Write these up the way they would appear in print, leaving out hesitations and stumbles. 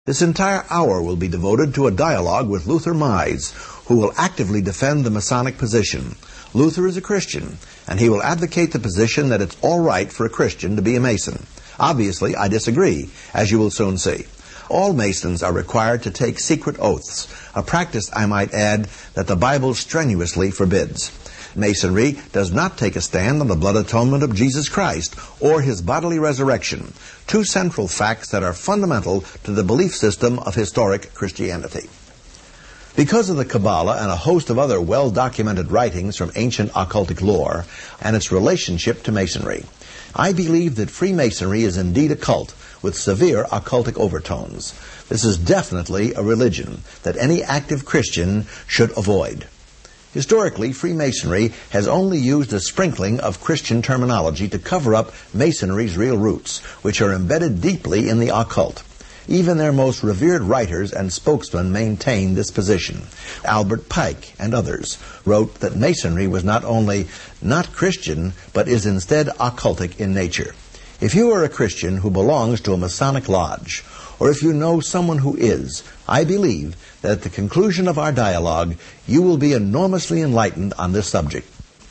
This entire hour will be devoted to a dialogue with Luther Mize, who will actively defend the Masonic position. Luther is a Christian, and he will advocate the position that it's all right for a Christian to be a Mason. Obviously, I disagree, as you will soon see. All Masons are required to take secret oaths, a practice, I might add, that the Bible strenuously forbids. Masonry does not take a stand on the blood atonement of Jesus Christ or his bodily resurrection, two central facts that are fundamental to the belief system of historic Christianity. Because of the Kabbalah and a host of other well-documented writings from ancient occultic lore and its relationship to Masonry, I believe that Freemasonry is indeed a cult with severe occultic overtones. This is definitely a religion that any active Christian should avoid. Historically, Freemasonry has only used a sprinkling of Christian terminology to cover up Masonry's real roots, which are embedded deeply in the occult. Even their most revered writers and spokesmen maintain this position. Albert Pike and others wrote that Masonry was not only not Christian, but is instead occultic in nature. If you are a Christian who belongs to a Masonic lodge, or if you know someone who is, I believe that at the conclusion of our dialogue, you will be enormously enlightened on this subject.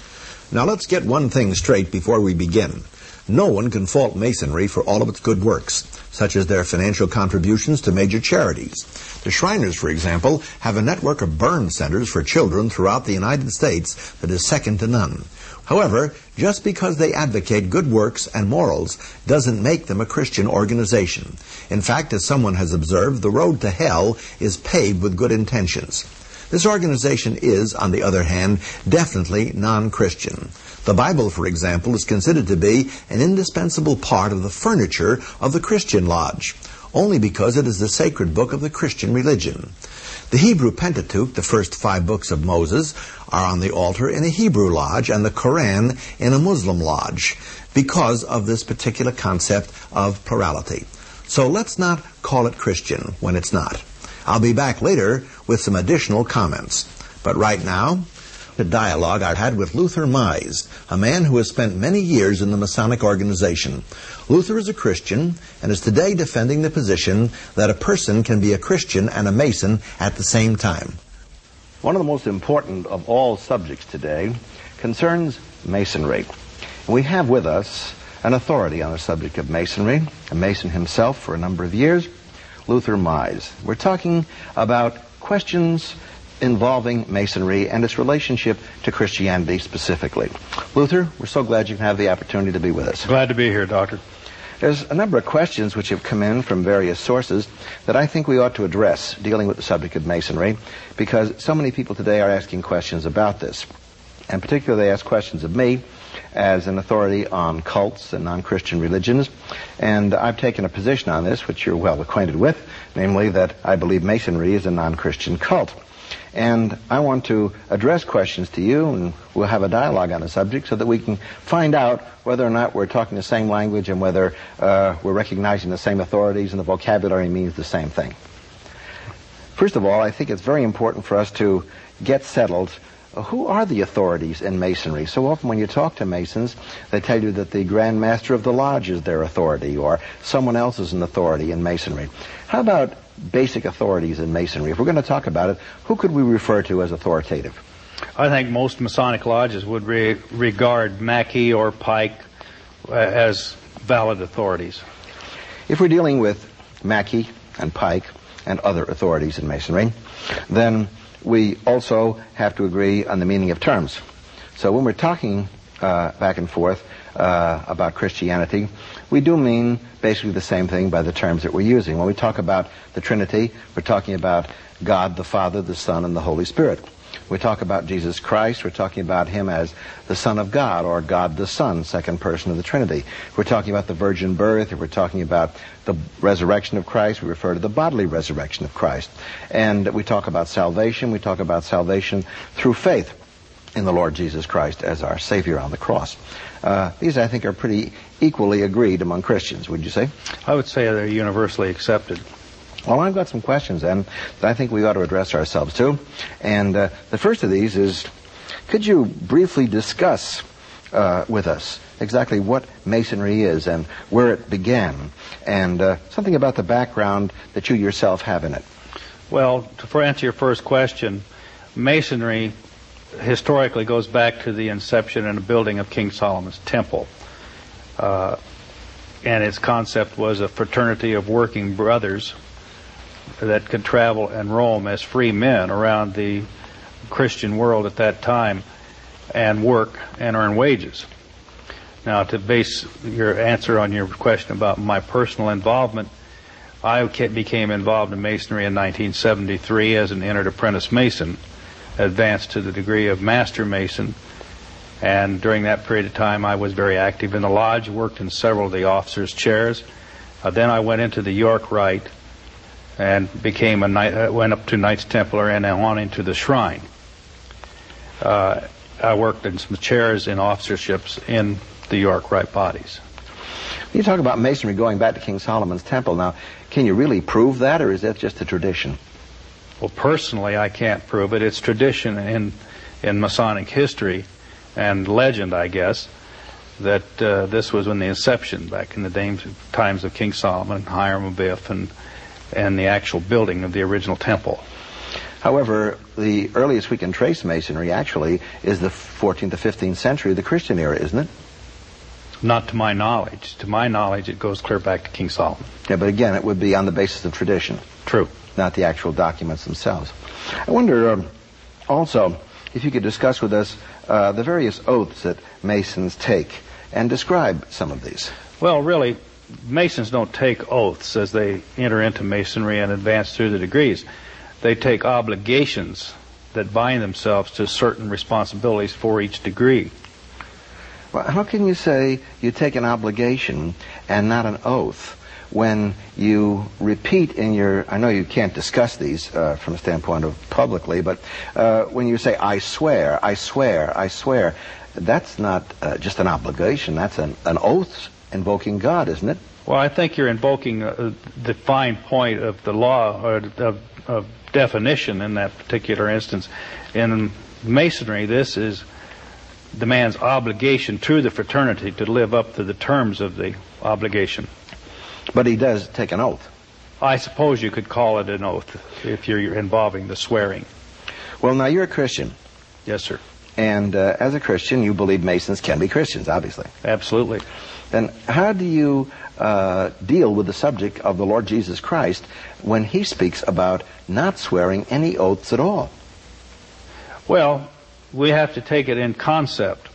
Now let's get one thing straight before we begin. No one can fault Masonry for all of its good works, such as their financial contributions to major charities. The Shriners, for example, have a network of burn centers for children throughout the United States that is second to none. However, just because they advocate good works and morals doesn't make them a Christian organization. In fact, as someone has observed, the road to hell is paved with good intentions. This organization is, on the other hand, definitely non-Christian. The Bible, for example, is considered to be an indispensable part of the furniture of the Christian lodge, only because it is the sacred book of the Christian religion. The Hebrew Pentateuch, the first 5 books of Moses, are on the altar in a Hebrew lodge and the Koran in a Muslim lodge because of this particular concept of plurality. So let's not call it Christian when it's not. I'll be back later with some additional comments. But right now, the dialogue I had with Luther Mize, a man who has spent many years in the Masonic organization. Luther is a Christian and is today defending the position that a person can be a Christian and a Mason at the same time. One of the most important of all subjects today concerns Masonry. We have with us an authority on the subject of Masonry, a Mason himself for a number of years, Luther Mize. We're talking about questions involving Masonry and its relationship to Christianity specifically. Luther, we're so glad you have the opportunity to be with us. Glad to be here, Doctor. There's a number of questions which have come in from various sources that I think we ought to address dealing with the subject of Masonry, because so many people today are asking questions about this. And particularly they ask questions of me as an authority on cults and non-Christian religions. And I've taken a position on this, which you're well acquainted with, namely that I believe Masonry is a non-Christian cult. And I want to address questions to you, and we'll have a dialogue on the subject so that we can find out whether or not we're talking the same language and whether we're recognizing the same authorities and the vocabulary means the same thing. First of all, I think it's very important for us to get settled. Who are the authorities in Masonry? So often when you talk to Masons, they tell you that the Grand Master of the Lodge is their authority, or someone else is an authority in Masonry. How about basic authorities in Masonry? If we're going to talk about it, who could we refer to as authoritative? I think most Masonic lodges would regard Mackey or Pike as valid authorities. If we're dealing with Mackey and Pike and other authorities in Masonry, then we also have to agree on the meaning of terms. So when we're talking back and forth about Christianity, we do mean basically the same thing by the terms that we're using. When we talk about the Trinity, we're talking about God the Father, the Son, and the Holy Spirit. We talk about Jesus Christ, we're talking about him as the Son of God, or God the Son, second person of the Trinity. We're talking about the virgin birth, or we're talking about the resurrection of Christ, we refer to the bodily resurrection of Christ. And we talk about salvation through faith in the Lord Jesus Christ as our Savior on the cross. These, I think, are pretty equally agreed among Christians, would you say? I would say they're universally accepted. Well, I've got some questions then that I think we ought to address ourselves to. And the first of these is, could you briefly discuss with us exactly what Masonry is and where it began, and something about the background that you yourself have in it. Well, to answer your first question, Masonry historically goes back to the inception and the building of King Solomon's Temple. And its concept was a fraternity of working brothers that could travel and roam as free men around the Christian world at that time and work and earn wages. Now, to base your answer on your question about my personal involvement, I became involved in Masonry in 1973 as an entered apprentice Mason, advanced to the degree of Master Mason, and during that period of time I was very active in the lodge, worked in several of the officers' chairs. Then I went into the York Rite and went up to Knights Templar and on into the Shrine. I worked in some chairs in officerships in the York Rite bodies. You talk about Masonry going back to King Solomon's Temple. Now, can you really prove that, or is that just a tradition? Well, personally, I can't prove it. It's tradition in Masonic history and legend, I guess, that this was in the inception, back in the times of King Solomon, Hiram Abiff, and the actual building of the original temple. However, the earliest we can trace Masonry, actually, is the 14th to 15th century, the Christian era, isn't it? Not to my knowledge. To my knowledge, it goes clear back to King Solomon. Yeah, but again, it would be on the basis of tradition. True. Not the actual documents themselves. I wonder, also, if you could discuss with us the various oaths that Masons take and describe some of these. Well, really, Masons don't take oaths as they enter into Masonry and advance through the degrees. They take obligations that bind themselves to certain responsibilities for each degree. Well, how can you say you take an obligation and not an oath when you repeat in your, I know you can't discuss these from a standpoint of publicly, but when you say, I swear, I swear, I swear, that's not just an obligation, that's an oath invoking God, isn't it? Well, I think you're invoking the fine point of the law, or of definition in that particular instance. In Masonry, this is the man's obligation to the fraternity to live up to the terms of the obligation. But he does take an oath. I suppose you could call it an oath if you're involving the swearing. Well, now you're a Christian. Yes, sir. And as a Christian, you believe Masons can be Christians, obviously. Absolutely. Then how do you deal with the subject of the Lord Jesus Christ when he speaks about not swearing any oaths at all? Well, we have to take it in concept.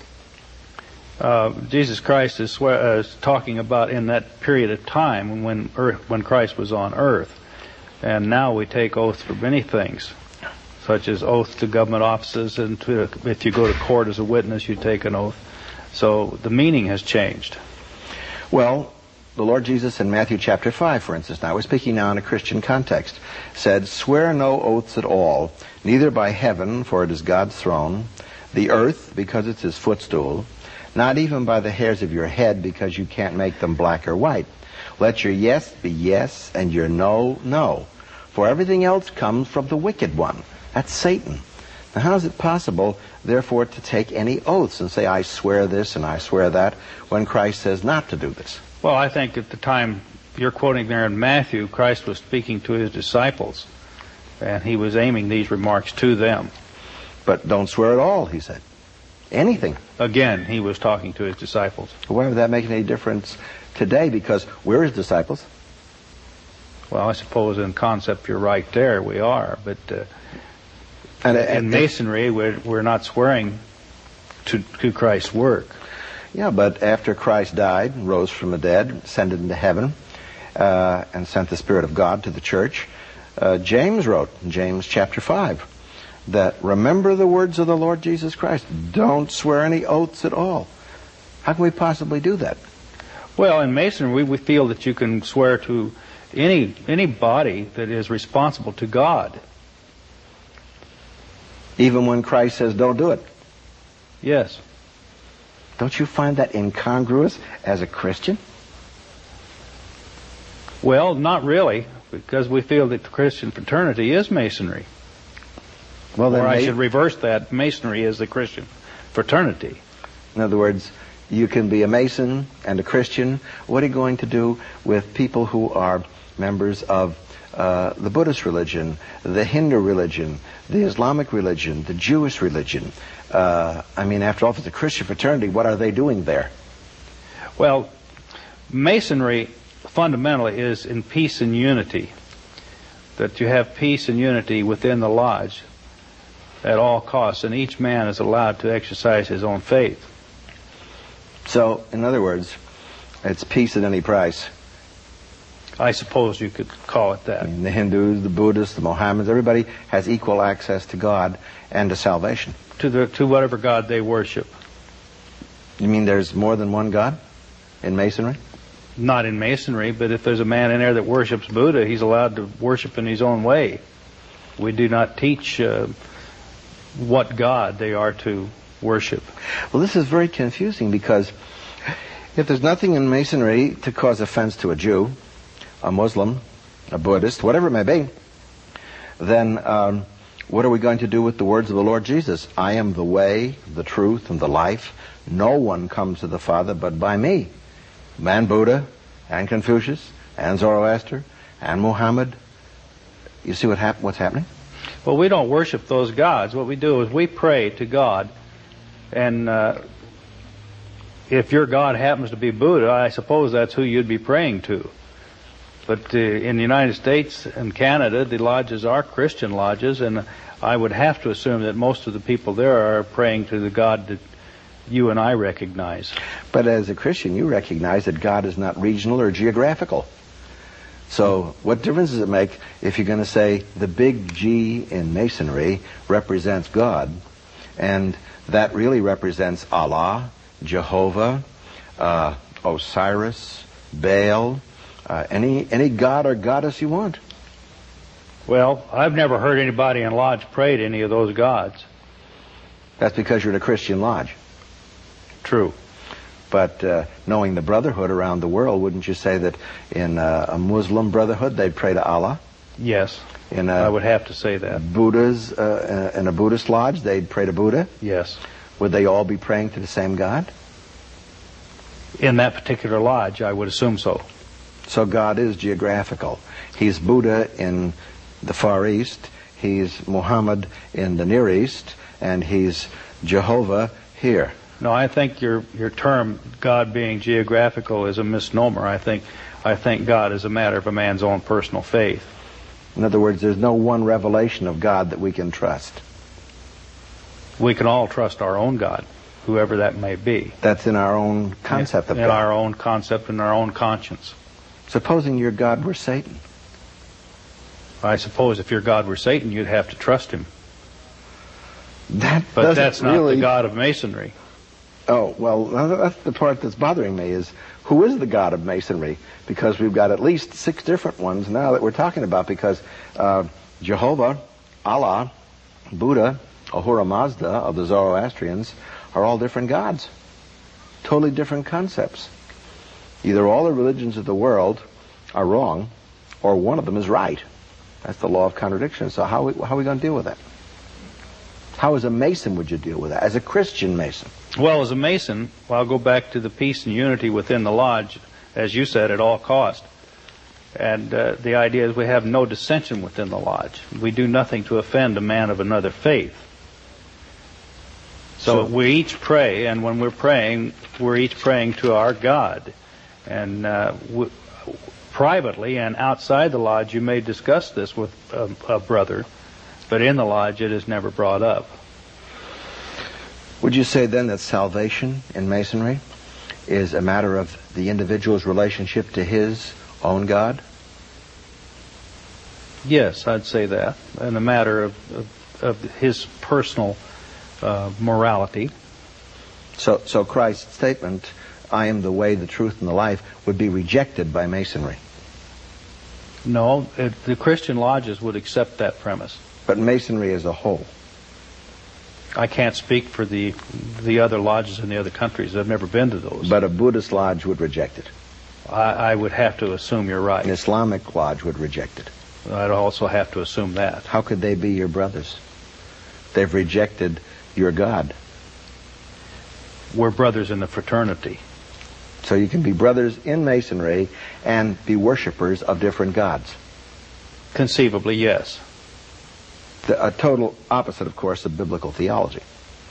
Jesus Christ is talking about in that period of time when Christ was on earth. And now we take oaths for many things, such as oaths to government offices, and if you go to court as a witness, you take an oath. So the meaning has changed. Well, the Lord Jesus in Matthew chapter 5, for instance, now we're speaking now in a Christian context, said, "Swear no oaths at all, neither by heaven, for it is God's throne, the earth, because it's his footstool, not even by the hairs of your head, because you can't make them black or white. Let your yes be yes, and your no, no. For everything else comes from the wicked one." That's Satan. Now, how is it possible, therefore, to take any oaths and say, I swear this and I swear that, when Christ says not to do this? Well, I think at the time you're quoting there in Matthew, Christ was speaking to his disciples, and he was aiming these remarks to them. But don't swear at all, he said. Anything. Again, he was talking to his disciples. Why would that make any difference today? Because we're his disciples. Well, I suppose in concept you're right there, we are. But in Masonry, we're not swearing to Christ's work. Yeah, but after Christ died, rose from the dead, ascended into heaven, and sent the Spirit of God to the church, James wrote in James chapter 5 that remember the words of the Lord Jesus Christ. Don't swear any oaths at all. How can we possibly do that? Well, in Masonry, we feel that you can swear to any body that is responsible to God. Even when Christ says don't do it? Yes. Don't you find that incongruous as a Christian? Well, not really, because we feel that the Christian fraternity is Masonry. Well, then or I should reverse that. Masonry is the Christian fraternity. In other words, You can be a Mason and a Christian. What are you going to do with people who are members of the Buddhist religion, the Hindu religion, the Islamic religion, the Jewish religion? After all, if it's a Christian fraternity, what are they doing there? Well, Masonry fundamentally is in peace and unity. That you have peace and unity within the lodge at all costs, and each man is allowed to exercise his own faith. So, in other words, it's peace at any price. I suppose you could call it that. The Hindus, the Buddhists, the Mohammedans, everybody has equal access to God and to salvation. To whatever God they worship. You mean there's more than one God in Masonry? Not in Masonry, but if there's a man in there that worships Buddha, he's allowed to worship in his own way. We do not teach what God they are to worship. Well, this is very confusing, because if there's nothing in Masonry to cause offense to a Jew, a Muslim, a Buddhist, whatever it may be, then what are we going to do with the words of the Lord Jesus? I am the way, the truth, and the life. No one comes to the Father but by me. And Buddha, and Confucius, and Zoroaster, and Muhammad. You see what's happening? Well, we don't worship those gods. What we do is we pray to God. And if your God happens to be Buddha, I suppose that's who you'd be praying to. But in the United States and Canada, the lodges are Christian lodges, and I would have to assume that most of the people there are praying to the God that you and I recognize. But as a Christian, you recognize that God is not regional or geographical. So what difference does it make if you're going to say the big G in Masonry represents God, and that really represents Allah, Jehovah, Osiris, Baal, any god or goddess you want? Well, I've never heard anybody in lodge pray to any of those gods. That's because you're in a Christian lodge. True. But knowing the brotherhood around the world, wouldn't you say that in a Muslim brotherhood they'd pray to Allah? Yes, I would have to say that. Buddha's in a Buddhist lodge, they'd pray to Buddha? Yes. Would they all be praying to the same God? In that particular lodge, I would assume so. So God is geographical. He's Buddha in the Far East, he's Muhammad in the Near East, and he's Jehovah here. No, I think your term, God being geographical, is a misnomer. I think God is a matter of a man's own personal faith. In other words, there's no one revelation of God that we can trust. We can all trust our own God, whoever that may be. That's in our own concept of God. In our own concept and our own conscience. Supposing your God were Satan. I suppose if your God were Satan, you'd have to trust him. But that's not the God of Masonry. Oh, well, that's the part that's bothering me, is who is the God of Masonry? Because we've got at least 6 different ones now that we're talking about, because Jehovah, Allah, Buddha, Ahura Mazda of the Zoroastrians are all different gods. Totally different concepts. Either all the religions of the world are wrong, or one of them is right. That's the law of contradiction. So how are we going to deal with that? How as a Mason would you deal with that? As a Christian Mason? Well, as a Mason, I'll go back to the peace and unity within the lodge, as you said, at all cost. And the idea is we have no dissension within the lodge. We do nothing to offend a man of another faith. So we each pray, and when we're each praying to our God. And privately and outside the lodge, you may discuss this with a brother, but in the lodge it is never brought up. Would you say then that salvation in Masonry is a matter of the individual's relationship to his own God? Yes, I'd say that, and a matter of his personal morality. So Christ's statement, I am the way, the truth, and the life, would be rejected by Masonry. No, the Christian lodges would accept that premise. But Masonry as a whole? I can't speak for the other lodges in the other countries. I've never been to those. But a Buddhist lodge would reject it? I would have to assume you're right. An Islamic lodge would reject it? I'd also have to assume that. How could they be your brothers? They've rejected your God. we're brothers in the fraternity. So you can be brothers in Masonry and be worshipers of different gods. Conceivably, yes. A total opposite, of course, of biblical theology.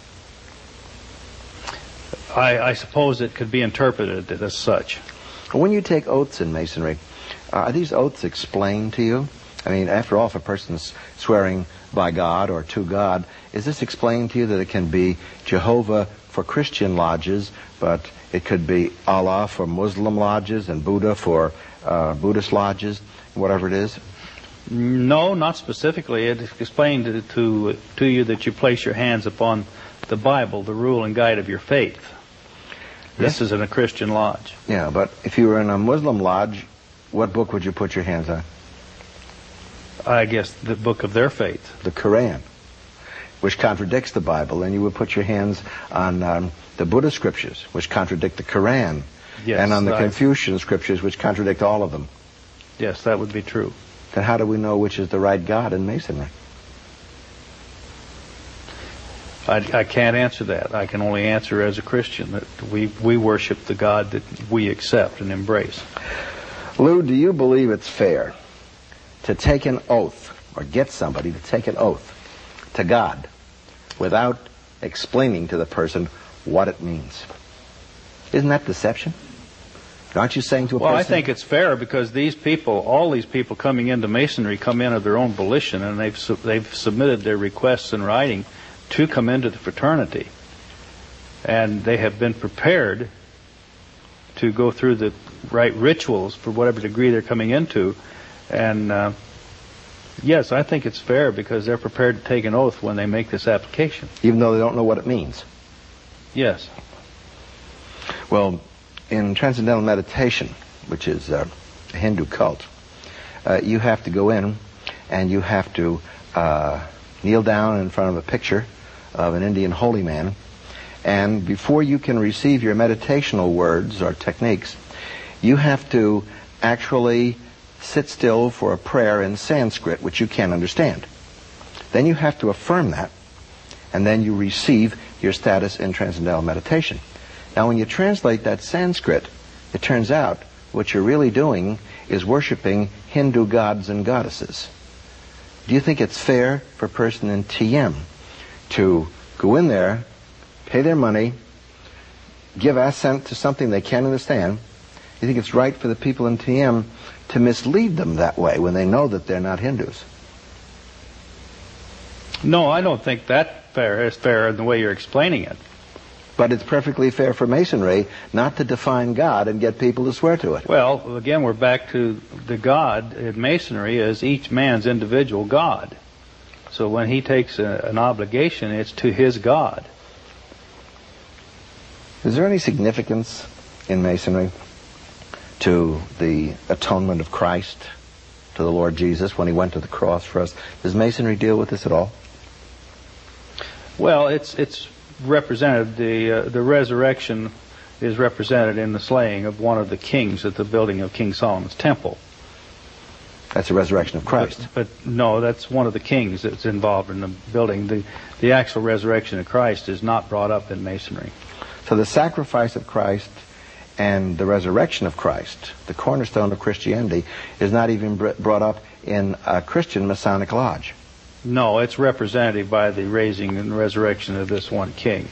I suppose it could be interpreted as such. When you take oaths in Masonry, are these oaths explained to you? I mean, after all, if a person's swearing by God or to God, is this explained to you that it can be Jehovah for Christian lodges, but it could be Allah for Muslim lodges and Buddha for Buddhist lodges, whatever it is? No, not specifically. It explained to you that you place your hands upon the Bible, the rule and guide of your faith. This is in a Christian lodge. Yeah, but if you were in a Muslim lodge, what book would you put your hands on? I guess the book of their faith. The Quran, which contradicts the Bible, and you would put your hands on the Buddhist scriptures, which contradict the Quran, yes, and on the Confucian scriptures, which contradict all of them. Yes, that would be true. Then how do we know which is the right God in Masonry? I can't answer that. I can only answer as a Christian that we worship the God that we accept and embrace. Lou, do you believe it's fair to take an oath, or get somebody to take an oath to God without explaining to the person what it means? Isn't that deception? Aren't you saying to a person? Well, I think it's fair because these people, all these people coming into Masonry come in of their own volition, and they've submitted their requests in writing to come into the fraternity. And they have been prepared to go through the right rituals for whatever degree they're coming into. And yes, I think it's fair because they're prepared to take an oath when they make this application. Even though they don't know what it means? Yes. Well, in Transcendental Meditation, which is a Hindu cult, you have to go in and you have to kneel down in front of a picture of an Indian holy man, and before you can receive your meditational words or techniques, you have to actually sit still for a prayer in Sanskrit, which you can't understand. Then you have to affirm that, and then you receive your status in Transcendental Meditation. Now, when you translate that Sanskrit, it turns out what you're really doing is worshiping Hindu gods and goddesses. Do you think it's fair for a person in TM to go in there, pay their money, give assent to something they can't understand? You think it's right for the people in TM to mislead them that way when they know that they're not Hindus? No, I don't think that is fair in the way you're explaining it. But it's perfectly fair for Masonry not to define God and get people to swear to it. Well, again, we're back to the God in Masonry as each man's individual God. So when he takes an obligation, it's to his God. Is there any significance in Masonry to the atonement of Christ, to the Lord Jesus when he went to the cross for us? Does Masonry deal with this at all? Well, it's represented, the resurrection is represented in the slaying of one of the kings at the building of King Solomon's temple. That's the resurrection of Christ. But no, that's one of the kings that's involved in the building. The actual resurrection of Christ is not brought up in Masonry. So the sacrifice of Christ and the resurrection of Christ, the cornerstone of Christianity, is not even brought up in a Christian Masonic lodge. No, it's represented by the raising and resurrection of this one king.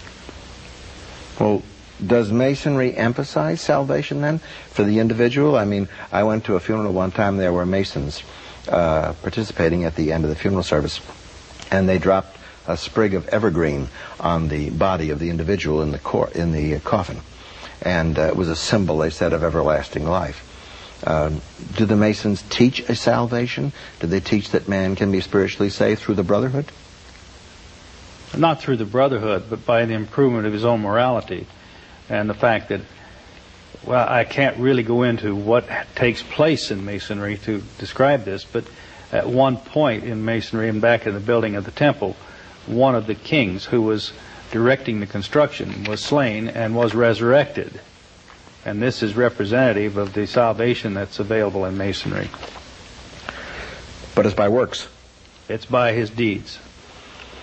Well, does Masonry emphasize salvation then for the individual? I mean, I went to a funeral one time. There were Masons participating at the end of the funeral service, and they dropped a sprig of evergreen on the body of the individual in the coffin, and it was a symbol, they said, of everlasting life. Do the Masons teach a salvation? Do they teach that man can be spiritually saved through the brotherhood? Not through the brotherhood, but by the improvement of his own morality. And the fact that, well, I can't really go into what takes place in Masonry to describe this, but at one point in Masonry and back in the building of the temple, one of the kings who was directing the construction was slain and was resurrected. And this is representative of the salvation that's available in Masonry. But it's by works. It's by his deeds.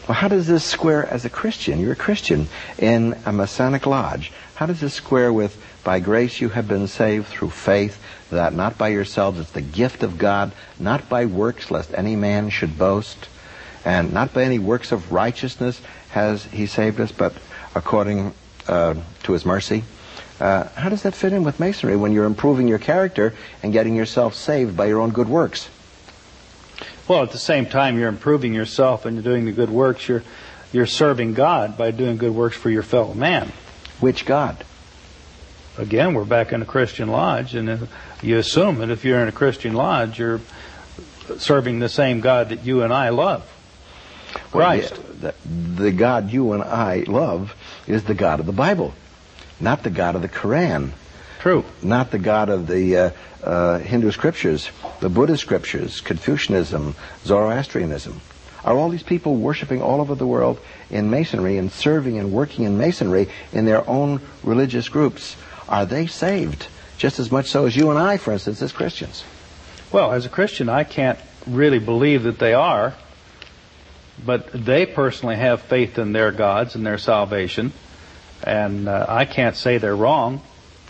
Well, how does this square as a Christian? You're a Christian in a Masonic lodge. How does this square with, by grace you have been saved through faith, that not by yourselves, it's the gift of God, not by works, lest any man should boast, and not by any works of righteousness has he saved us, but according to his mercy? How does that fit in with Masonry when you're improving your character and getting yourself saved by your own good works? Well, at the same time you're improving yourself and you're doing the good works, you're serving God by doing good works for your fellow man. Which God? Again, we're back in a Christian lodge, and you assume that if you're in a Christian lodge, you're serving the same God that you and I love, Christ. Well, the God you and I love is the God of the Bible, not the God of the Quran. True. Not the God of the Hindu scriptures, the Buddhist scriptures, Confucianism, Zoroastrianism. Are all these people worshiping all over the world in Masonry and serving and working in Masonry in their own religious groups? Are they saved just as much so as you and I, for instance, as Christians? Well, as a Christian, I can't really believe that they are, but they personally have faith in their gods and their salvation, and I can't say they're wrong.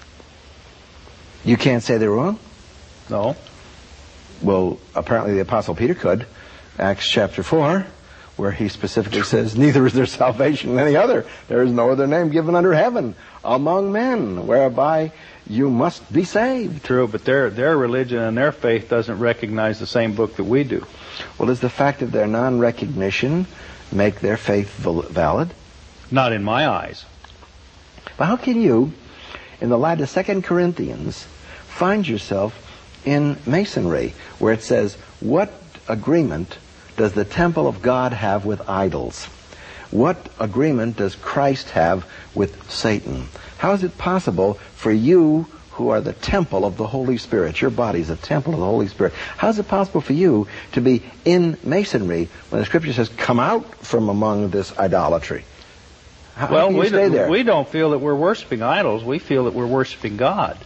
You can't say they're wrong? No. Well, apparently the Apostle Peter could. Acts chapter 4, where he specifically says, neither is there salvation in any other. There is no other name given under heaven among men whereby you must be saved. True, but their religion and their faith doesn't recognize the same book that we do. Well, does the fact of their non-recognition make their faith valid? Not in my eyes. But how can you, in the light of 2 Corinthians, find yourself in Masonry, where it says, what agreement does the temple of God have with idols? What agreement does Christ have with Satan? How is it possible for you, who are the temple of the Holy Spirit, your body is a temple of the Holy Spirit, how is it possible for you to be in Masonry when the Scripture says, come out from among this idolatry? How can you stay there? We don't feel that we're worshiping idols. We feel that we're worshiping God.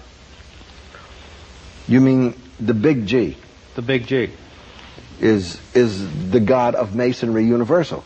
You mean the big G? The big G. Is the God of Masonry universal?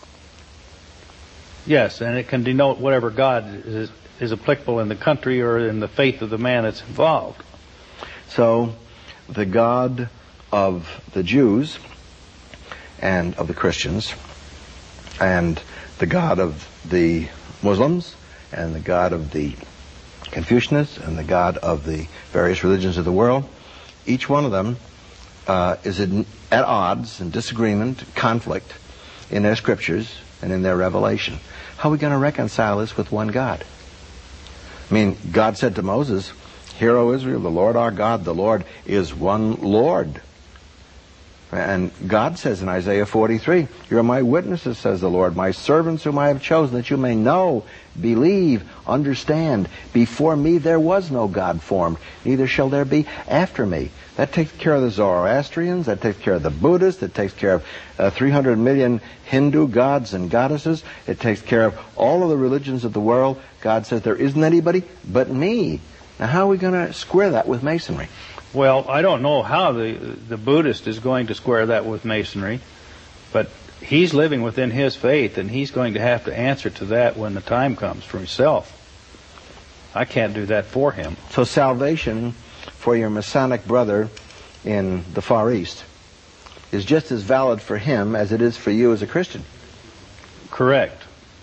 Yes, and it can denote whatever God is applicable in the country or in the faith of the man that's involved. So, the God of the Jews and of the Christians, and the God of the Muslims, and the God of the Confucianists, and the God of the various religions of the world, each one of them is at odds and disagreement, conflict in their scriptures and in their revelation. How are we going to reconcile this with one God? I mean, God said to Moses, "Hear, O Israel, the Lord our God, the Lord is one Lord." And God says in Isaiah 43, "You are my witnesses, says the Lord, my servants whom I have chosen, that you may know, believe, understand. Before me there was no God formed, neither shall there be after me." That takes care of the Zoroastrians, that takes care of the Buddhists, it takes care of 300 million Hindu gods and goddesses, it takes care of all of the religions of the world. God says there isn't anybody but me. Now how are we going to square that with Masonry? Well, I don't know how the Buddhist is going to square that with Masonry, but he's living within his faith, and he's going to have to answer to that when the time comes for himself. I can't do that for him. So salvation for your Masonic brother in the Far East is just as valid for him as it is for you as a Christian. Correct.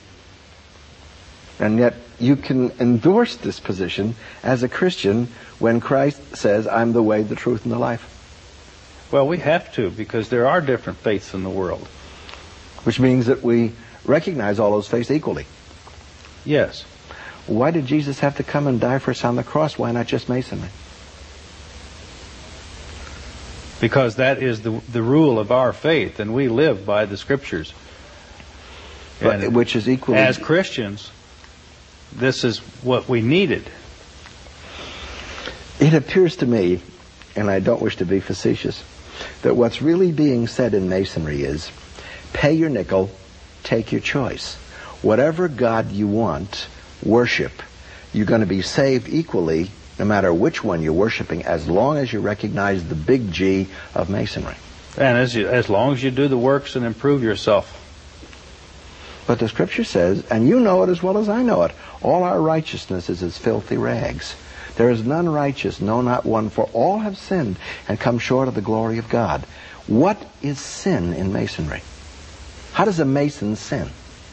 And yet you can endorse this position as a Christian when Christ says, "I'm the way, the truth, and the life." Well, we have to, because there are different faiths in the world. Which means that we recognize all those faiths equally. Yes. Why did Jesus have to come and die for us on the cross? Why not just Masonry? Because that is the rule of our faith, and we live by the Scriptures. But, which is equally... As Christians, this is what we needed. It appears to me, and I don't wish to be facetious, that what's really being said in Masonry is, pay your nickel, take your choice. Whatever God you want, worship. You're going to be saved equally, no matter which one you're worshiping, as long as you recognize the big G of Masonry. And as long as you do the works and improve yourself. But the Scripture says, and you know it as well as I know it, all our righteousness is as filthy rags. There is none righteous, no, not one, for all have sinned and come short of the glory of God. What is sin in Masonry? How does a Mason sin?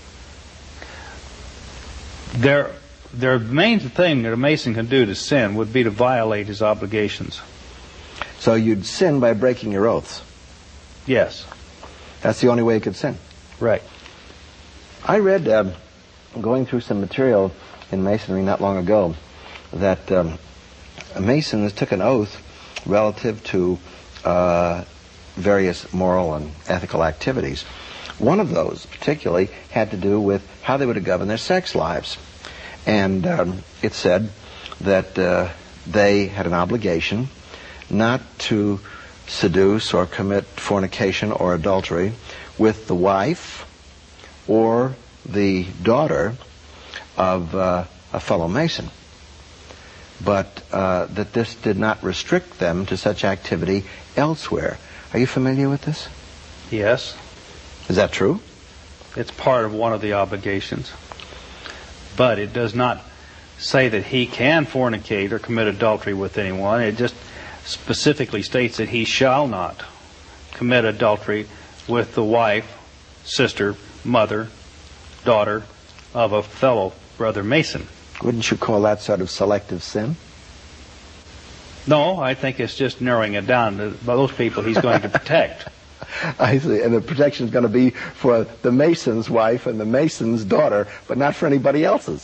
Their main thing that a Mason can do to sin would be to violate his obligations. So you'd sin by breaking your oaths. Yes. That's the only way you could sin. Right. I read, going through some material in Masonry not long ago, that Masons took an oath relative to various moral and ethical activities. One of those particularly had to do with how they would govern their sex lives. And it said that they had an obligation not to seduce or commit fornication or adultery with the wife or the daughter of a fellow Mason, but that this did not restrict them to such activity elsewhere. Are you familiar with this? Yes. Is that true? It's part of one of the obligations. But it does not say that he can fornicate or commit adultery with anyone. It just specifically states that he shall not commit adultery with the wife, sister, mother, daughter of a fellow brother Mason. Wouldn't you call that sort of selective sin? No, I think it's just narrowing it down to those people he's going to protect. I see. And the protection is going to be for the Mason's wife and the Mason's daughter, but not for anybody else's.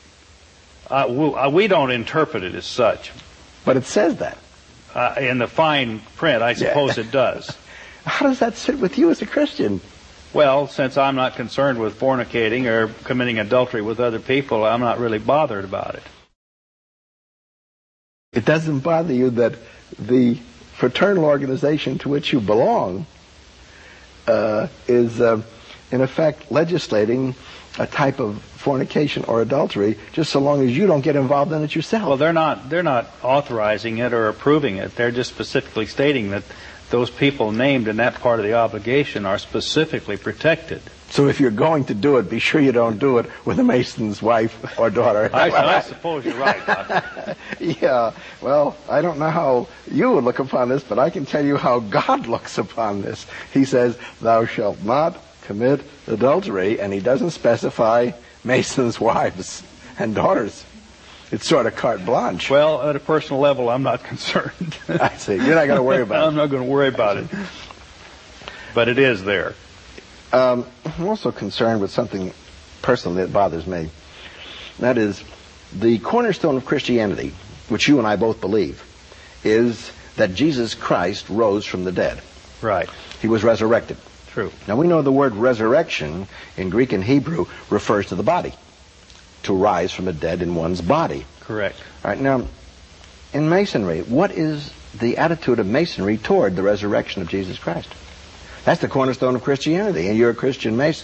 We don't interpret it as such. But it says that. In the fine print, I suppose it does. How does that sit with you as a Christian? Well, since I'm not concerned with fornicating or committing adultery with other people, I'm not really bothered about it. It doesn't bother you that the fraternal organization to which you belong is, in effect, legislating a type of fornication or adultery, just so long as you don't get involved in it yourself. Well, they're not authorizing it or approving it. They're just specifically stating that those people named in that part of the obligation are specifically protected. So if you're going to do it, be sure you don't do it with a Mason's wife or daughter. I suppose you're right, Doctor. Yeah, well, I don't know how you would look upon this, but I can tell you how God looks upon this. He says, thou shalt not commit adultery, and he doesn't specify Mason's wives and daughters. It's sort of carte blanche. Well, at a personal level, I'm not concerned. I see. You're not going to worry about it. I'm not going to worry about it. But it is there. I'm also concerned with something personally that bothers me. That is, the cornerstone of Christianity, which you and I both believe, is that Jesus Christ rose from the dead. Right. He was resurrected. True. Now we know the word resurrection in Greek and Hebrew refers to the body. To rise from the dead in one's body. Correct. All right, now, in Masonry, what is the attitude of Masonry toward the resurrection of Jesus Christ? That's the cornerstone of Christianity, and you're a Christian Mason.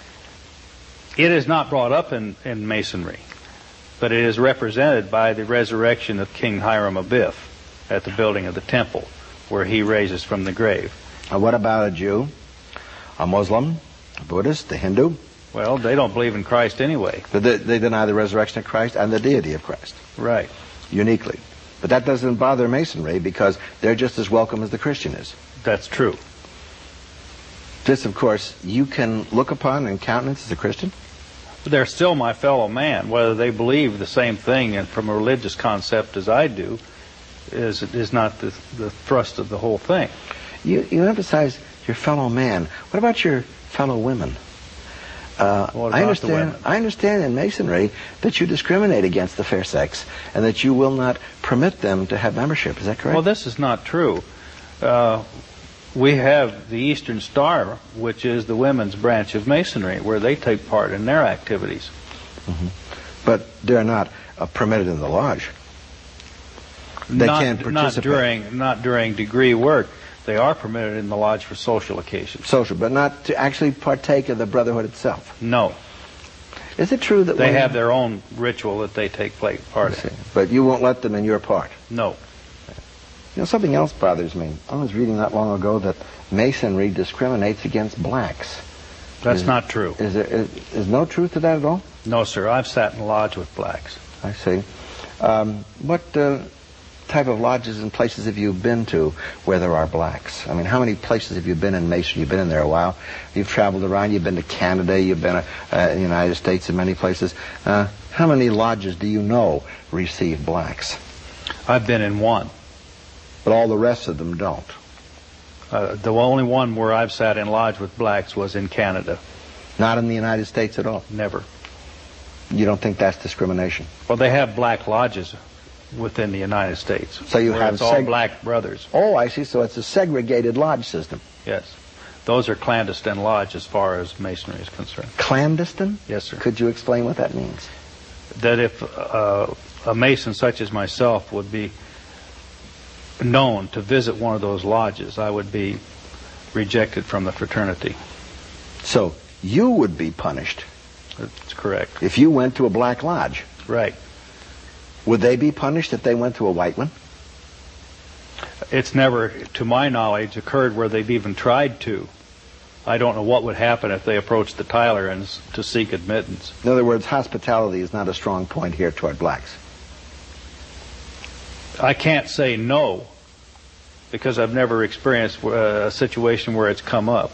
It is not brought up in Masonry, but it is represented by the resurrection of King Hiram Abiff at the building of the temple, where he raises from the grave. Now, what about a Jew, a Muslim, a Buddhist, a Hindu? Well, they don't believe in Christ anyway. But they deny the resurrection of Christ and the deity of Christ. Right. Uniquely. But that doesn't bother Masonry because they're just as welcome as the Christian is. That's true. This, of course, you can look upon and countenance as a Christian? But they're still my fellow man. Whether they believe the same thing and from a religious concept as I do is not the thrust of the whole thing. You emphasize your fellow man. What about your fellow women? I understand in Masonry that you discriminate against the fair sex and that you will not permit them to have membership. Is that correct? Well, this is not true. We have the Eastern Star, which is the women's branch of Masonry, where they take part in their activities. Mm-hmm. But they're not permitted in the lodge. They can't participate. Not during degree work. They are permitted in the lodge for social occasions. Social, but not to actually partake of the brotherhood itself. No. Is it true that they have their own ritual that they take part in? But you won't let them in your part? No. You know, something else bothers me. I was reading not long ago that Masonry discriminates against blacks. That's not true. Is no truth to that at all? No, sir. I've sat in lodge with blacks. I see. What type of lodges and places have you been to where there are blacks? I mean, how many places have you been in Mason? You've been in there a while. You've traveled around. You've been to Canada. You've been in the United States in many places. How many lodges do you know receive blacks? I've been in one. But all the rest of them don't. The only one where I've sat in lodge with blacks was in Canada. Not in the United States at all? Never. You don't think that's discrimination? Well, they have black lodges within the United States. So you have it's all black brothers. Oh, I see. So it's a segregated lodge system. Yes. Those are clandestine lodge as far as Masonry is concerned. Clandestine? Yes, sir. Could you explain what that means? That if a Mason such as myself would be known to visit one of those lodges, I would be rejected from the fraternity. So you would be punished. That's correct. If you went to a black lodge. Right. Would they be punished if they went to a white one? It's never, to my knowledge, occurred where they've even tried to. I don't know what would happen if they approached the Tyler and to seek admittance. In other words, hospitality is not a strong point here toward blacks. I can't say no, because I've never experienced a situation where it's come up.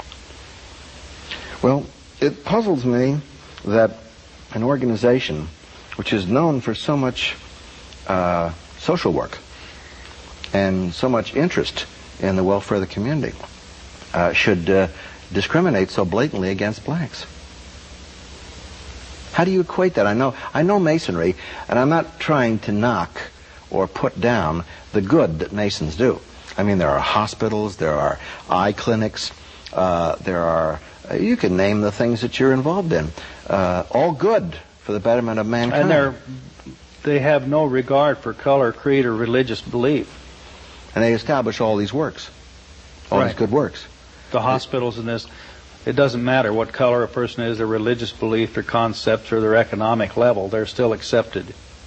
Well, it puzzles me that an organization which is known for so much social work and so much interest in the welfare of the community should discriminate so blatantly against blacks. How do you equate that? I know Masonry, and I'm not trying to knock or put down the good that Masons do. I mean, there are hospitals, there are eye clinics, there are, you can name the things that you're involved in. All good for the betterment of mankind. And they have no regard for color, creed, or religious belief. And they establish all these works, all these good works. The hospitals in this, it doesn't matter what color a person is, their religious belief, their concepts, or their economic level, they're still accepted.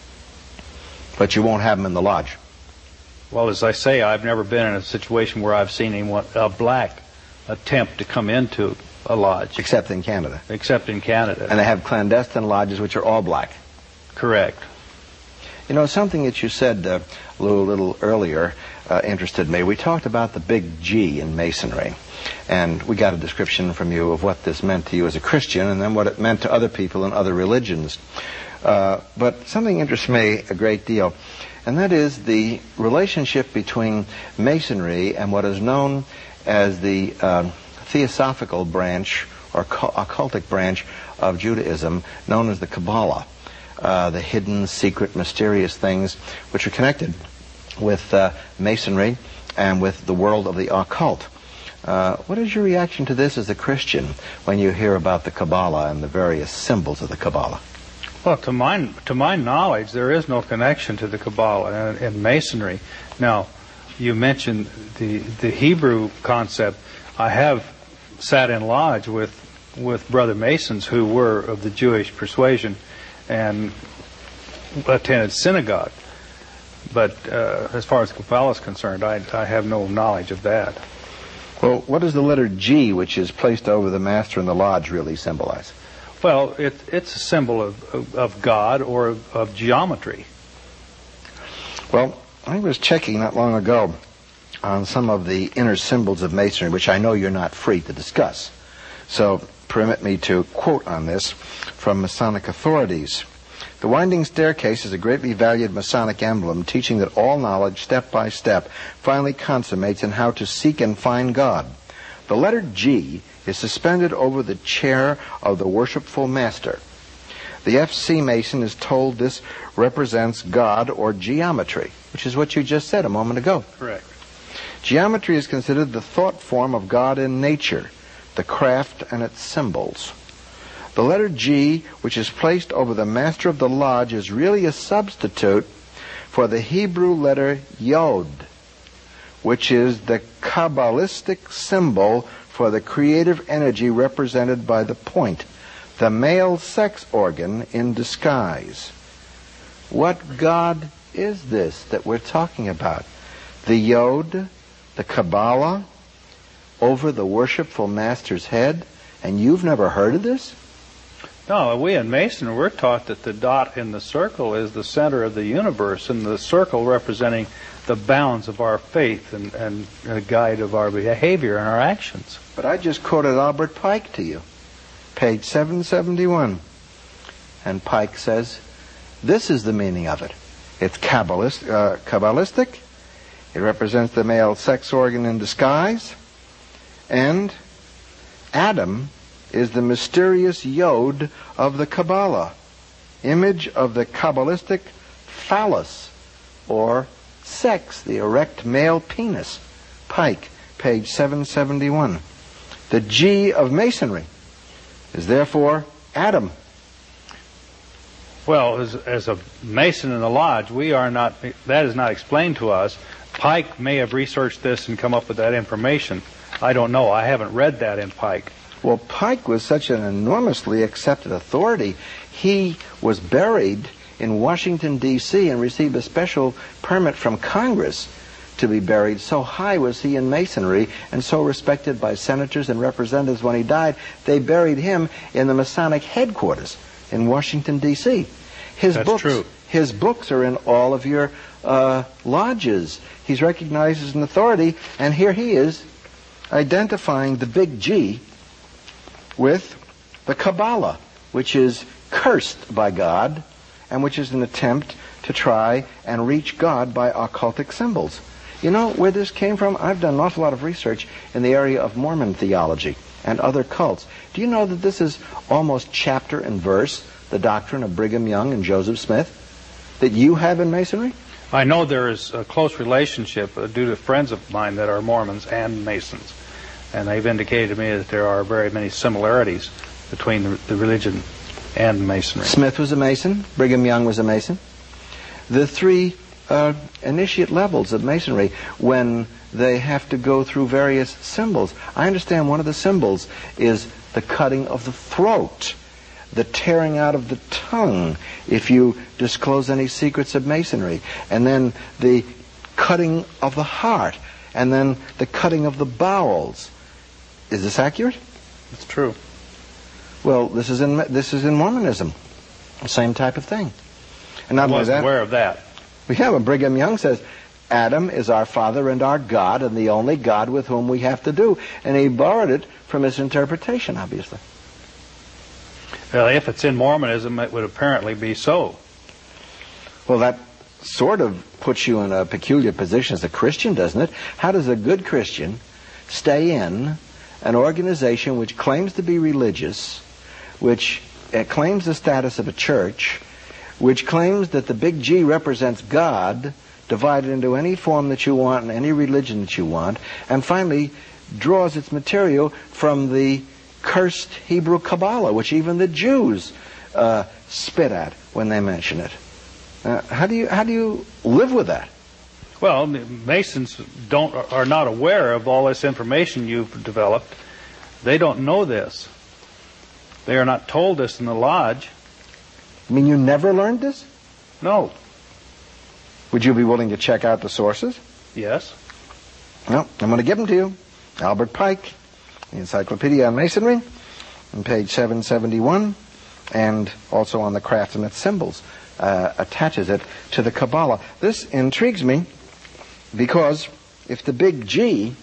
But you won't have them in the lodge. Well, as I say, I've never been in a situation where I've seen a black attempt to come into a lodge. Except in Canada. Except in Canada. And they have clandestine lodges which are all black. Correct. You know, something that you said, Lou, a little earlier interested me. We talked about the big G in Masonry. And we got a description from you of what this meant to you as a Christian and then what it meant to other people in other religions. But something interests me a great deal, and that is the relationship between Masonry and what is known as the theosophical branch or occultic branch of Judaism, known as the Kabbalah, the hidden, secret, mysterious things which are connected with Masonry and with the world of the occult. What is your reaction to this as a Christian when you hear about the Kabbalah and the various symbols of the Kabbalah? Well, to my knowledge, there is no connection to the Kabbalah and Masonry. Now, you mentioned the Hebrew concept. I have sat in lodge with Brother Masons who were of the Jewish persuasion and attended synagogue. But as far as Kabbalah is concerned, I have no knowledge of that. Well, what does the letter G, which is placed over the master in the lodge, really symbolize? Well, it's a symbol of God or of geometry. Well, I was checking not long ago on some of the inner symbols of Masonry, which I know you're not free to discuss. So permit me to quote on this from Masonic authorities. The winding staircase is a greatly valued Masonic emblem teaching that all knowledge, step by step, finally consummates in how to seek and find God. The letter G is suspended over the chair of the worshipful master. The F.C. Mason is told this represents God or geometry, which is what you just said a moment ago. Correct. Geometry is considered the thought form of God in nature, the craft and its symbols. The letter G, which is placed over the master of the lodge, is really a substitute for the Hebrew letter Yod, which is the Kabbalistic symbol for the creative energy represented by the point, the male sex organ in disguise. What God is this that we're talking about? The Yod, the Kabbalah, over the worshipful master's head? And you've never heard of this? No, we in Masonry, we're taught that the dot in the circle is the center of the universe, and the circle representing the bounds of our faith and a guide of our behavior and our actions. But I just quoted Albert Pike to you, page 771. And Pike says, this is the meaning of it. It's Kabbalistic. It represents the male sex organ in disguise. And Adam is the mysterious yod of the Kabbalah, image of the Kabbalistic phallus, or sex, the erect male penis. Pike, page 771. The G of Masonry is therefore Adam. Well, as a Mason in the Lodge, that is not explained to us. Pike may have researched this and come up with that information. I don't know. I haven't read that in Pike. Well, Pike was such an enormously accepted authority. He was buried in Washington, D.C. and received a special permit from Congress to be buried. So high was he in Masonry and so respected by senators and representatives when he died, they buried him in the Masonic headquarters in Washington, D.C. That's true. His books are in all of your lodges. He's recognized as an authority, and here he is identifying the big G with the Kabbalah, which is cursed by God and which is an attempt to try and reach God by occultic symbols. You know where this came from? I've done an awful lot of research in the area of Mormon theology and other cults. Do you know that this is almost chapter and verse, the doctrine of Brigham Young and Joseph Smith, that you have in Masonry? I know there is a close relationship due to friends of mine that are Mormons and Masons. And they've indicated to me that there are very many similarities between the religion and Masonry. Smith was a Mason. Brigham Young was a Mason. The three initiate levels of Masonry, when they have to go through various symbols. I understand one of the symbols is the cutting of the throat, the tearing out of the tongue if you disclose any secrets of Masonry, and then the cutting of the heart, and then the cutting of the bowels. Is this accurate? It's true. Well, this is in Mormonism, the same type of thing. And not I only wasn't that, aware of that. yeah, when Brigham Young says, Adam is our father and our God, and the only God with whom we have to do. And he borrowed it from his interpretation, obviously. Well, if it's in Mormonism, it would apparently be so. Well, that sort of puts you in a peculiar position as a Christian, doesn't it? How does a good Christian stay in an organization which claims to be religious, which claims the status of a church, which claims that the big G represents God, divided into any form that you want and any religion that you want, and finally draws its material from the cursed Hebrew Kabbalah, which even the Jews spit at when they mention it? How do you live with that? Well, Masons are not aware of all this information you've developed. They don't know this. They are not told this in the lodge. You mean you never learned this? No. Would you be willing to check out the sources? Yes. Well, I'm going to give them to you. Albert Pike, the Encyclopedia of Masonry, on page 771, and also on the craft and its symbols, attaches it to the Kabbalah. This intrigues me because if the big G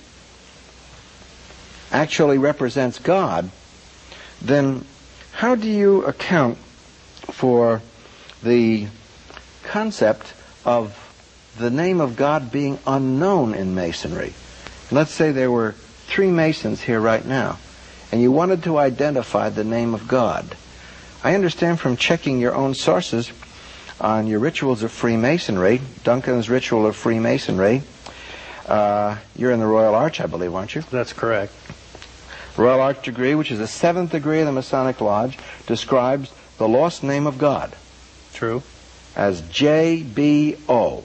actually represents God, then how do you account for the concept of the name of God being unknown in Masonry? Let's say there were 3 Masons here right now, and you wanted to identify the name of God. I understand from checking your own sources on your Rituals of Freemasonry, Duncan's Ritual of Freemasonry. You're in the Royal Arch, I believe, aren't you? That's correct. Royal Arch degree, which is the 7th degree of the Masonic Lodge, describes the lost name of God. True. As J-B-O.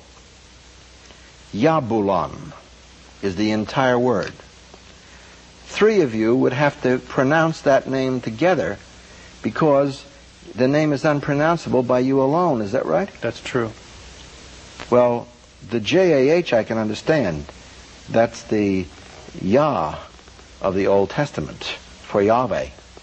Yabulon is the entire word. 3 of you would have to pronounce that name together because the name is unpronounceable by you alone. Is that right? That's true. Well, the J-A-H I can understand. That's the Yah of the Old Testament for Yahweh.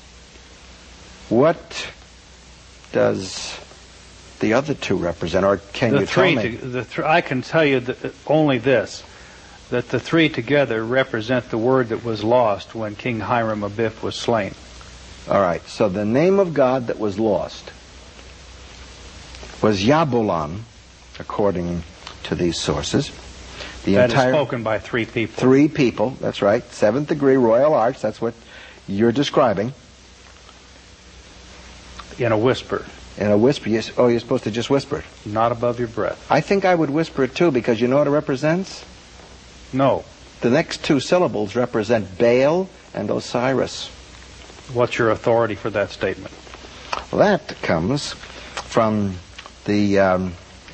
What does the other two represent, or can you tell me? I can tell you only this, that the three together represent the word that was lost when King Hiram Abiff was slain. All right, so the name of God that was lost was Yabulan, according to these sources. That is spoken by three people. Three people, that's right. Seventh degree Royal Arch, that's what you're describing. In a whisper. In a whisper. Yes. Oh, you're supposed to just whisper it. Not above your breath. I think I would whisper it too, because you know what it represents? No. The next two syllables represent Baal and Osiris. What's your authority for that statement? Well, that comes from the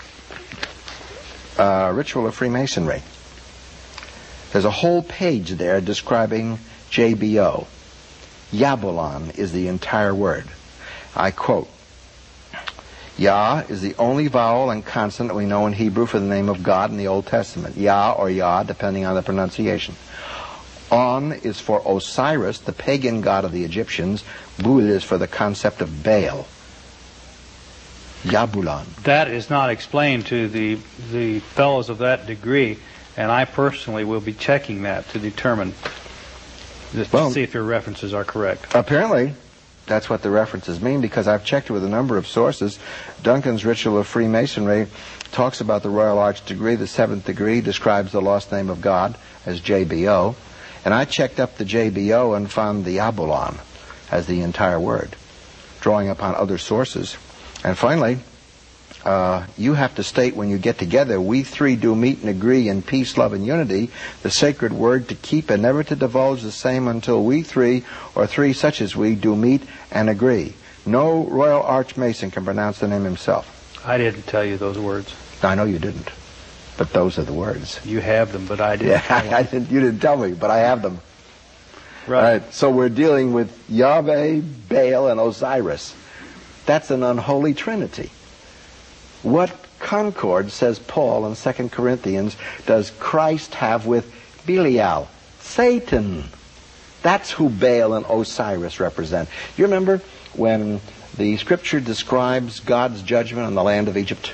Ritual of Freemasonry. There's a whole page there describing JBO. Yabulan is the entire word. I quote, Yah is the only vowel and consonant we know in Hebrew for the name of God in the Old Testament. Yah or Yah, depending on the pronunciation. On is for Osiris, the pagan god of the Egyptians. Bul is for the concept of Baal. Yabulan. That is not explained to the fellows of that degree, and I personally will be checking that to determine, to see if your references are correct. Apparently, that's what the references mean, because I've checked with a number of sources. Duncan's Ritual of Freemasonry talks about the Royal Arch degree. The seventh degree describes the lost name of God as JBO. And I checked up the JBO and found the Yabulan as the entire word, drawing upon other sources. And finally, you have to state when you get together, we three do meet and agree in peace, love, and unity, the sacred word to keep and never to divulge the same until we three, or three such as we, do meet and agree. No Royal Arch Mason can pronounce the name himself. I didn't tell you those words. I know you didn't, but those are the words. You have them, but I didn't. Yeah, you didn't tell me, but I have them. Right. All right, so we're dealing with Yahweh, Baal, and Osiris. That's an unholy trinity. What concord, says Paul in 2 Corinthians, does Christ have with Belial? Satan. That's who Baal and Osiris represent. You remember when the scripture describes God's judgment on the land of Egypt?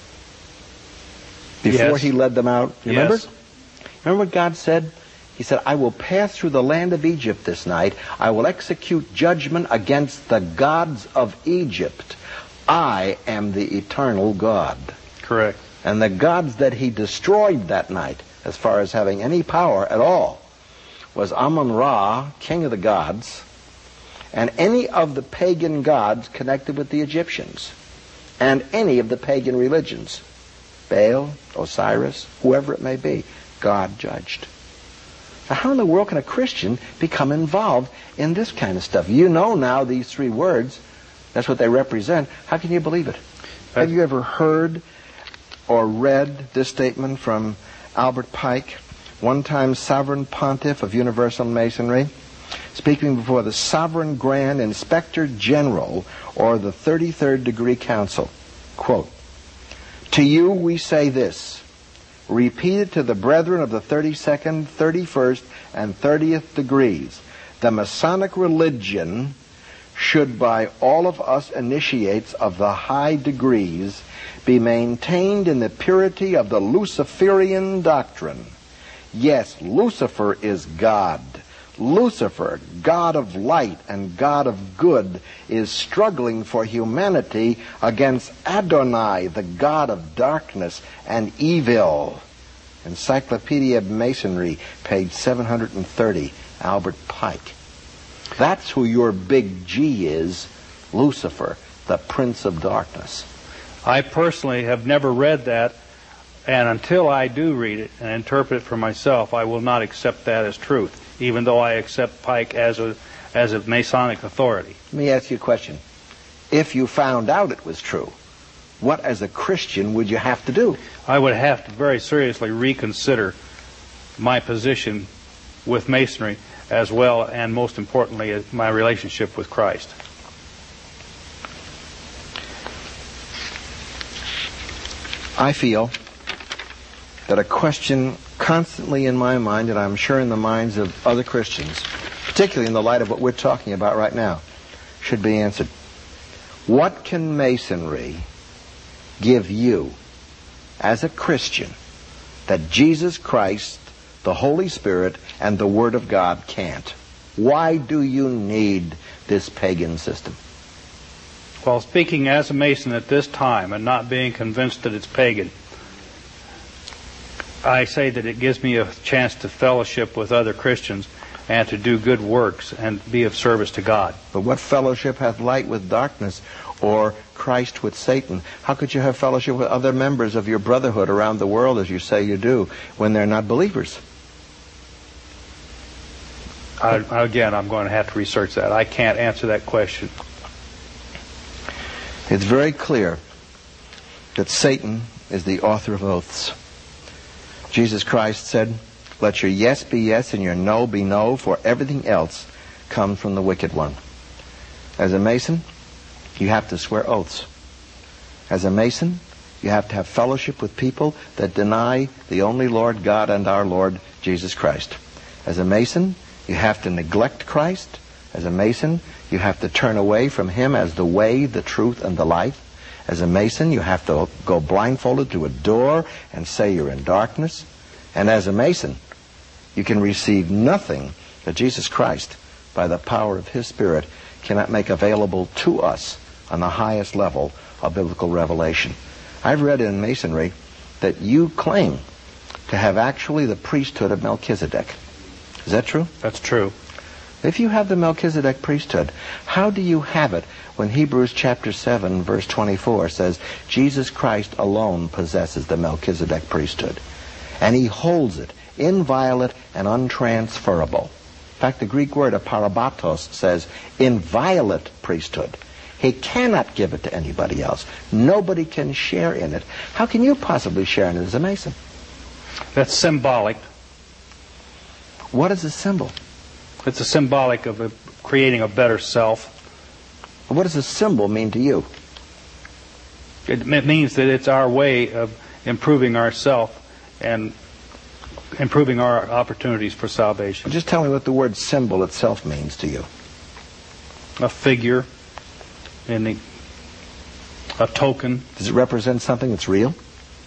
Before he led them out. You remember? Yes. Remember what God said? He said, I will pass through the land of Egypt this night. I will execute judgment against the gods of Egypt. I am the eternal God. Correct. And the gods that he destroyed that night, as far as having any power at all, was Amun-Ra, king of the gods, and any of the pagan gods connected with the Egyptians, and any of the pagan religions. Baal, Osiris, whoever it may be, God judged. Now, how in the world can a Christian become involved in this kind of stuff? You know now these three words. That's what they represent. How can you believe it? Have you ever heard or read this statement from Albert Pike, one-time Sovereign Pontiff of Universal Masonry, speaking before the Sovereign Grand Inspector General, or the 33rd Degree Council? Quote, to you we say this, repeated to the brethren of the 32nd, 31st, and 30th degrees. The Masonic religion should by all of us initiates of the high degrees be maintained in the purity of the Luciferian doctrine. Yes, Lucifer is God. Lucifer, God of light and God of good, is struggling for humanity against Adonai, the God of darkness and evil. Encyclopedia of Masonry, page 730, Albert Pike. That's who your big G is, Lucifer, the Prince of Darkness. I personally have never read that, and until I do read it and interpret it for myself, I will not accept that as truth, even though I accept Pike as a Masonic authority. Let me ask you a question. If you found out it was true, what as a Christian would you have to do? I would have to very seriously reconsider my position with Masonry, as well, and most importantly, my relationship with Christ. I feel that a question constantly in my mind, and I'm sure in the minds of other Christians, particularly in the light of what we're talking about right now, should be answered. What can Masonry give you as a Christian that Jesus Christ, the Holy Spirit, and the Word of God can't? Why do you need this pagan system? Well, speaking as a Mason at this time and not being convinced that it's pagan, I say that it gives me a chance to fellowship with other Christians and to do good works and be of service to God. But what fellowship hath light with darkness, or Christ with Satan? How could you have fellowship with other members of your brotherhood around the world, as you say you do, when they're not believers? Again, I'm going to have to research that. I can't answer that question. It's very clear that Satan is the author of oaths. Jesus Christ said, "Let your yes be yes and your no be no, for everything else comes from the wicked one." As a Mason, you have to swear oaths. As a Mason, you have to have fellowship with people that deny the only Lord God and our Lord Jesus Christ. As a Mason, you have to neglect Christ. As a Mason, you have to turn away from Him as the way, the truth, and the life. As a Mason, you have to go blindfolded to a door and say you're in darkness. And as a Mason, you can receive nothing that Jesus Christ, by the power of His Spirit, cannot make available to us on the highest level of biblical revelation. I've read in Masonry that you claim to have actually the priesthood of Melchizedek. Is that true? That's true. If you have the Melchizedek priesthood, how do you have it when Hebrews chapter 7 verse 24 says Jesus Christ alone possesses the Melchizedek priesthood, and He holds it inviolate and untransferable? In fact, the Greek word aparabatos says inviolate priesthood. He cannot give it to anybody else. Nobody can share in it. How can you possibly share in it as a Mason? That's symbolic. What is a symbol? It's a symbolic of creating a better self. What does a symbol mean to you? It means that it's our way of improving ourself and improving our opportunities for salvation. Just tell me what the word symbol itself means to you. A figure, a token. Does it represent something that's real?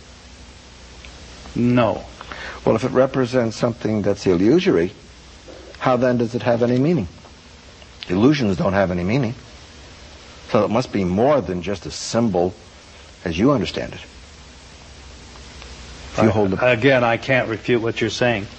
No. Well, if it represents something that's illusory, how then does it have any meaning? Illusions don't have any meaning. So it must be more than just a symbol as you understand it. If you hold the... Again, I can't refute what you're saying.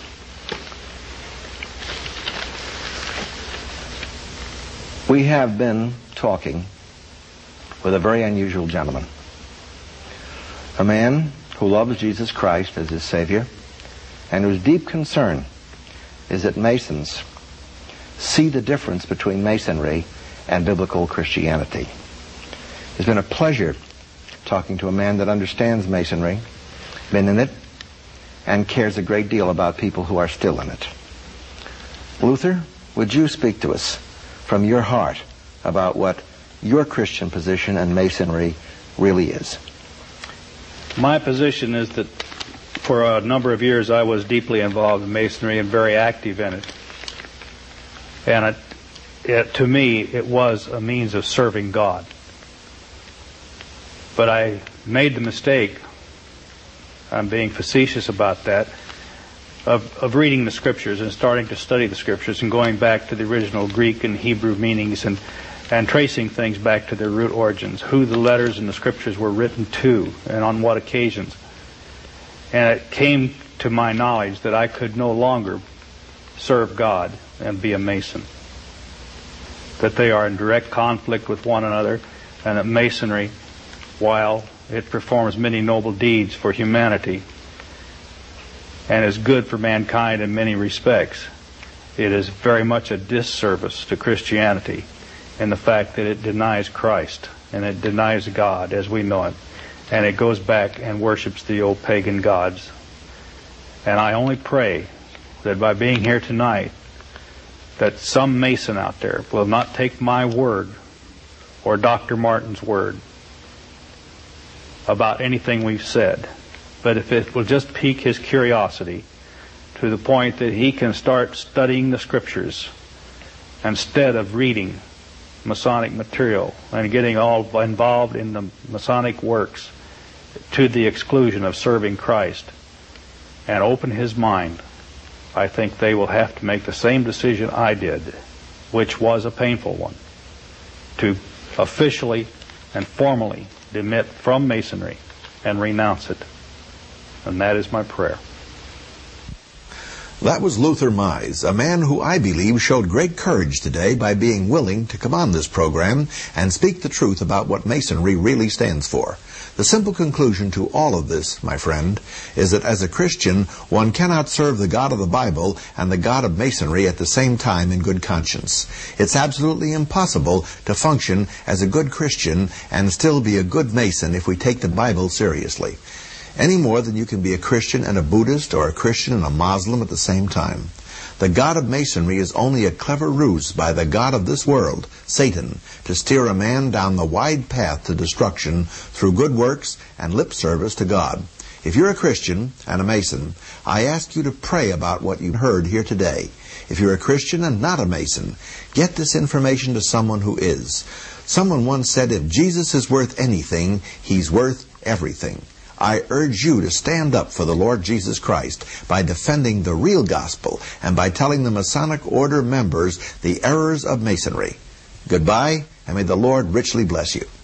We have been talking with a very unusual gentleman. A man who loves Jesus Christ as his Savior, and whose deep concern is that Masons see the difference between Masonry and biblical Christianity. It's been a pleasure talking to a man that understands Masonry, been in it, and cares a great deal about people who are still in it. Luther, would you speak to us from your heart about what your Christian position and Masonry really is? My position is that for a number of years I was deeply involved in Masonry and very active in it. And to me, it was a means of serving God. But I made the mistake, I'm being facetious about that, of reading the Scriptures and starting to study the Scriptures and going back to the original Greek and Hebrew meanings and tracing things back to their root origins, who the letters in the Scriptures were written to and on what occasions. And it came to my knowledge that I could no longer serve God and be a Mason. That they are in direct conflict with one another, and that Masonry, while it performs many noble deeds for humanity and is good for mankind in many respects, it is very much a disservice to Christianity in the fact that it denies Christ and it denies God as we know Him. And it goes back and worships the old pagan gods. And I only pray that by being here tonight, that some Mason out there will not take my word or Dr. Martin's word about anything we've said, but if it will just pique his curiosity to the point that he can start studying the Scriptures instead of reading Masonic material and getting all involved in the Masonic works to the exclusion of serving Christ and open his mind, I think they will have to make the same decision I did, which was a painful one, to officially and formally demit from Masonry and renounce it. And that is my prayer. That was Luther Mize, a man who I believe showed great courage today by being willing to come on this program and speak the truth about what Masonry really stands for. The simple conclusion to all of this, my friend, is that as a Christian, one cannot serve the God of the Bible and the God of Masonry at the same time in good conscience. It's absolutely impossible to function as a good Christian and still be a good Mason if we take the Bible seriously. Any more than you can be a Christian and a Buddhist or a Christian and a Muslim at the same time. The God of Masonry is only a clever ruse by the God of this world, Satan, to steer a man down the wide path to destruction through good works and lip service to God. If you're a Christian and a Mason, I ask you to pray about what you heard here today. If you're a Christian and not a Mason, get this information to someone who is. Someone once said, if Jesus is worth anything, he's worth everything. I urge you to stand up for the Lord Jesus Christ by defending the real gospel and by telling the Masonic Order members the errors of Masonry. Goodbye, and may the Lord richly bless you.